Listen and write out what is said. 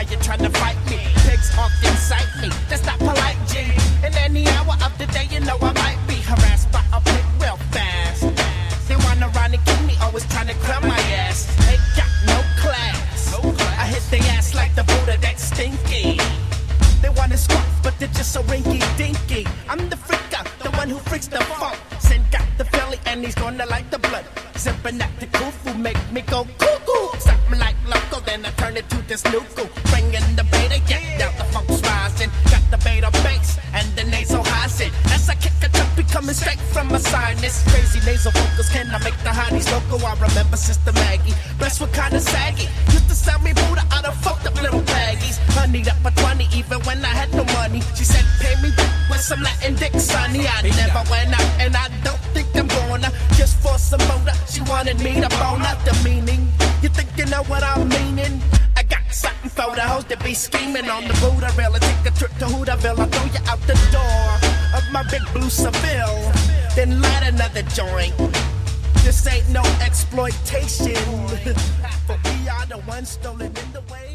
you trying to fight me. Pigs often cite me, that's not polite, G. In any hour of the day, you know I might be harassed by a pig real fast. They wanna run and kill me, always trying to cram my ass. Ain't got no class. I hit their ass like the Buddha that's stinky. They wanna squat, but they're just so rinky dinky. I'm the freaker, the one who freaks the funk. Sin got the Philly and he's gonna like the blood. Zipping at the kufu make me go cuckoo. Something like loco, then I turn it to this nuku. Bringing the beta, yeah, out the funk's rising. Got the beta bass and the nasal hyacinth. As I kick a jump, coming straight from my sinus. Crazy nasal vocals, can I make the hotties loco? I remember Sister Maggie, breasts were kinda saggy. Used to sell me Buddha out of fucked up little baggies. Honeyed up for 20 even when I had no money. She said pay me back with some Latin dick, sonny. I never went out and I don't think I'm gonna. Just for some motor, she wanted me to bone out the meaning. You think you know what I'm meaning? I got something for the hoes that be scheming on the Buddha rail. I take a trip to Hooterville, I throw you out the door of my big blue Seville, then light another joint. This ain't no exploitation, but we are the ones stolen in the way.